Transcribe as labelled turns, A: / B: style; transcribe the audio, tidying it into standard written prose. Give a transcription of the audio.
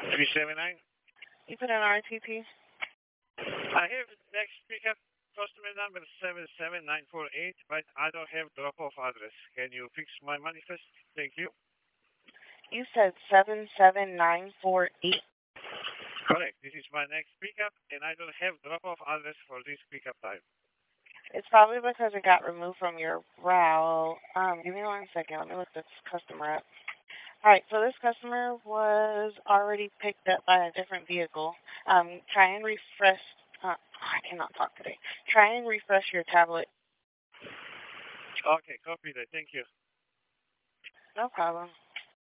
A: 379.
B: You put in RTP?
A: I have next pickup customer number 77948, but I don't have drop-off address. Can you fix my manifest? Thank you.
B: You said 77948.
A: Correct. This is my next pickup, and I don't have drop-off address for this pickup time.
B: It's probably because it got removed from your route. Give me 1 second. Let me look this customer up. All right, so this customer was already picked up by a different vehicle. Try and refresh. I cannot talk today. Try and refresh your tablet.
A: Okay, copy that. Thank you.
B: No problem.